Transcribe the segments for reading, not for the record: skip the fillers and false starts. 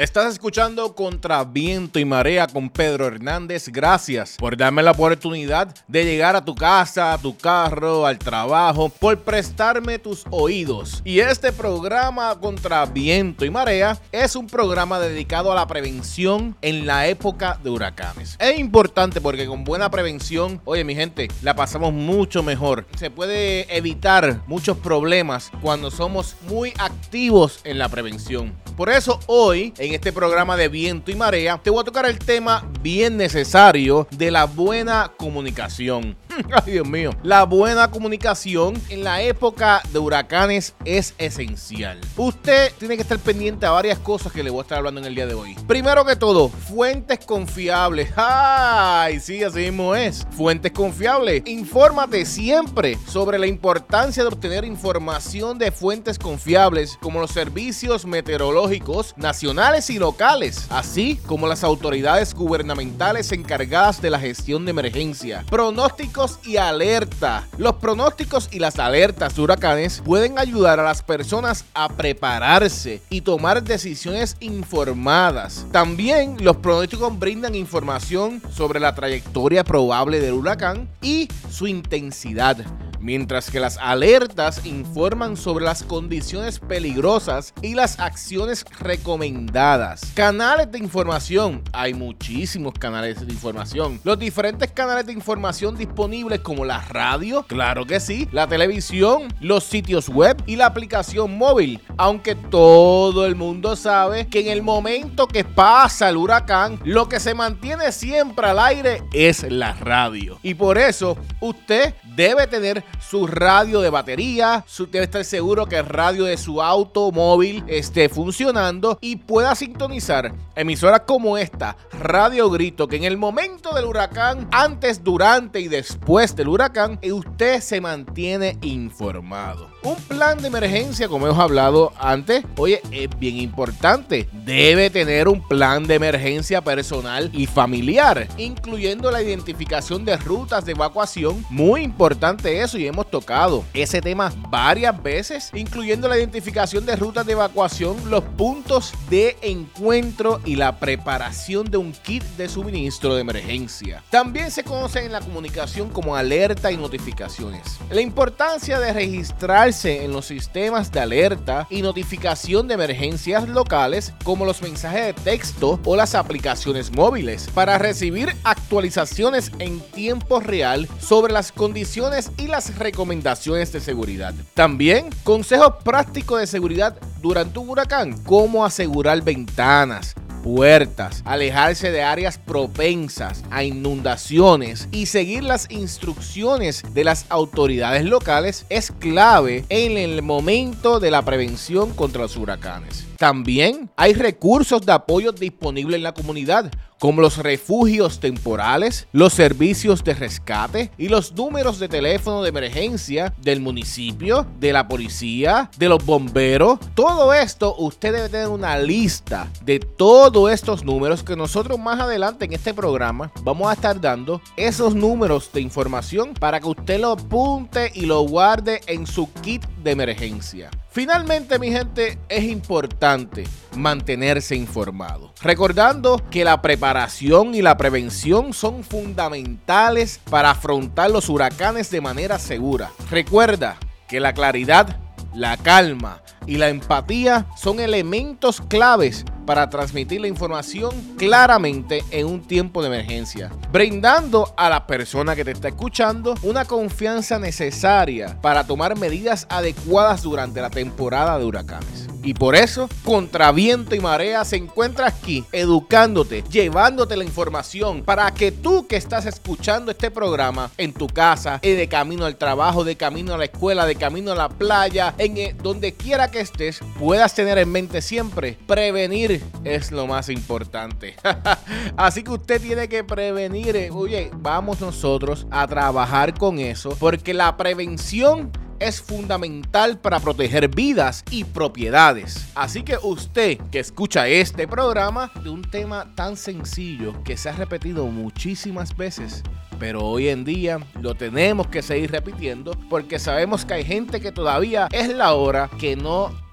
Estás escuchando Contra Viento y Marea con Pedro Hernández. Gracias por darme la oportunidad de llegar a tu casa, a tu carro, al trabajo, por prestarme tus oídos. Y este programa Contra Viento y Marea es un programa dedicado a la prevención en la época de huracanes. Es importante porque con buena prevención, oye mi gente, la pasamos mucho mejor. Se puede evitar muchos problemas cuando somos muy activos en la prevención. Por eso hoy, en este programa de Viento y Marea, te voy a tocar el tema bien necesario de la buena comunicación. Ay, Dios mío. La buena comunicación en la época de huracanes es esencial. Usted tiene que estar pendiente a varias cosas que le voy a estar hablando en el día de hoy. Primero que todo, fuentes confiables. ¡Ay! Sí, así mismo es. Fuentes confiables. Infórmate siempre sobre la importancia de obtener información de fuentes confiables, como los servicios meteorológicos nacionales y locales, así como las autoridades gubernamentales encargadas de la gestión de emergencia. Pronósticos y alerta. Los pronósticos y las alertas de huracanes pueden ayudar a las personas a prepararse y tomar decisiones informadas. También los pronósticos brindan información sobre la trayectoria probable del huracán y su intensidad, mientras que las alertas informan sobre las condiciones peligrosas y las acciones recomendadas. Canales de información. Hay muchísimos canales de información. Los diferentes canales de información disponibles como la radio, claro que sí, la televisión, los sitios web y la aplicación móvil. Aunque todo el mundo sabe que en el momento que pasa el huracán, lo que se mantiene siempre al aire es la radio. Y por eso usted debe tener su radio de batería, debe estar seguro que el radio de su automóvil esté funcionando y pueda sintonizar emisoras como esta, Radio Grito, que en el momento del huracán, antes, durante y después del huracán, usted se mantiene informado. Un plan de emergencia, como hemos hablado antes, oye, es bien importante. Debe tener un plan de emergencia personal y familiar, incluyendo la identificación de rutas de evacuación. Muy importante eso, y hemos tocado ese tema varias veces, incluyendo la identificación de rutas de evacuación, los puntos de encuentro y la preparación de un kit de suministro de emergencia. También se conocen en la comunicación como alerta y notificaciones. La importancia de registrarse en los sistemas de alerta y notificación de emergencias locales, como los mensajes de texto o las aplicaciones móviles, para recibir actualizaciones en tiempo real sobre las condiciones y las recomendaciones de seguridad. También consejos prácticos de seguridad durante un huracán, como asegurar ventanas, puertas, alejarse de áreas propensas a inundaciones y seguir las instrucciones de las autoridades locales es clave en el momento de la prevención contra los huracanes. También hay recursos de apoyo disponibles en la comunidad, como los refugios temporales, los servicios de rescate y los números de teléfono de emergencia del municipio, de la policía, de los bomberos. Todo esto, usted debe tener una lista de todos estos números que nosotros más adelante en este programa vamos a estar dando esos números de información para que usted lo apunte y lo guarde en su kit de emergencia. Finalmente, mi gente, es importante mantenerse informado, recordando que la preparación y la prevención son fundamentales para afrontar los huracanes de manera segura. Recuerda que la claridad, la calma y la empatía son elementos claves para transmitir la información claramente en un tiempo de emergencia, brindando a la persona que te está escuchando una confianza necesaria para tomar medidas adecuadas durante la temporada de huracanes. Y por eso, Contra Viento y Marea se encuentra aquí, educándote, llevándote la información para que tú que estás escuchando este programa en tu casa, de camino al trabajo, de camino a la escuela, de camino a la playa, donde quiera que estés, puedas tener en mente siempre: prevenir es lo más importante. Así que usted tiene que prevenir. Oye, vamos nosotros a trabajar con eso, porque la prevención es fundamental para proteger vidas y propiedades. Así que usted que escucha este programa, de un tema tan sencillo que se ha repetido muchísimas veces, pero hoy en día lo tenemos que seguir repitiendo porque sabemos que hay gente que todavía es la hora que no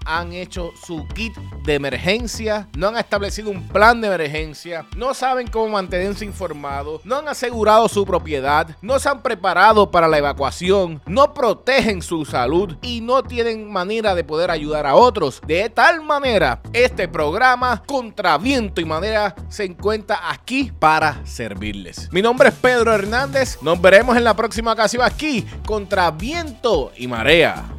han hecho su kit de emergencia, no han establecido un plan de emergencia, no saben cómo mantenerse informados, no han asegurado su propiedad, no se han preparado para la evacuación, no protegen su salud y no tienen manera de poder ayudar a otros. De tal manera, este programa Contra Viento y Marea se encuentra aquí para servirles. Mi nombre es Pedro Hernández. Nos veremos en la próxima ocasión aquí, Contra Viento y Marea.